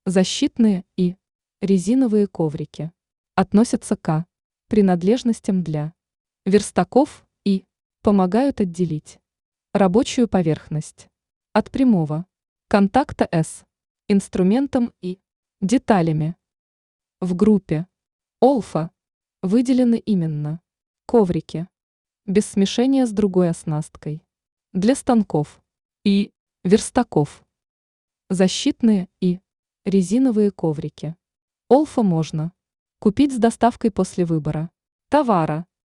Защитные и резиновые коврики относятся к принадлежностям для верстаков и помогают отделить рабочую поверхность от прямого контакта с инструментом и деталями. В группе Олфа выделены именно коврики без смешения с другой оснасткой для станков и верстаков. Защитные и резиновые коврики Олфа можно купить с доставкой после выбора товара.